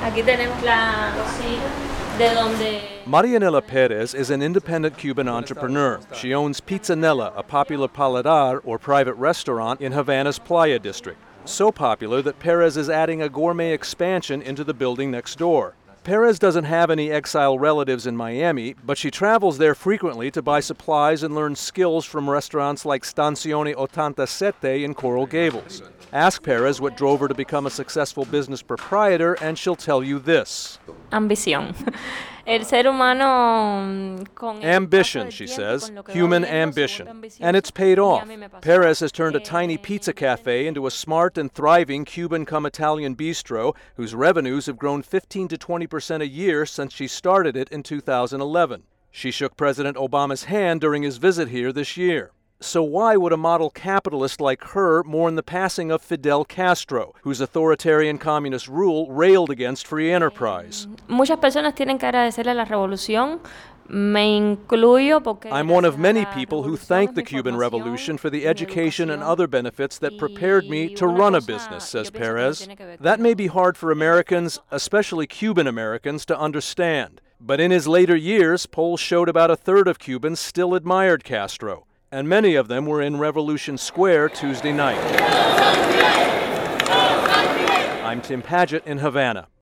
Aquí tenemos la cocina de donde... Marianela Perez is an independent Cuban entrepreneur. She owns Pizzanella, a popular paladar or private restaurant in Havana's Playa district. So popular that Perez is adding a gourmet expansion into the building next door. Perez doesn't have any exile relatives in Miami, but she travels there frequently to buy supplies and learn skills from restaurants like Stanzione 87 in Coral Gables. Ask Perez what drove her to become a successful business proprietor, and she'll tell you this. Ambición. El ser humano con Ambition, she says, human ambition. And it's paid off. Perez has turned a tiny pizza cafe into a smart and thriving Cuban-cum-Italian bistro whose revenues have grown 15 to 20% a year since she started it in 2011. She shook President Obama's hand during his visit here this year. So why would a model capitalist like her mourn the passing of Fidel Castro, whose authoritarian communist rule railed against free enterprise? Muchas personas tienen que agradecerle a la revolución. Me incluyo porque I'm one of many people who thank the Cuban Revolution for the education and other benefits that prepared me to run a business, says Perez. That may be hard for Americans, especially Cuban Americans, to understand. But in his later years, polls showed about a third of Cubans still admired Castro, and many of them were in Revolution Square Tuesday night. I'm Tim Padgett in Havana.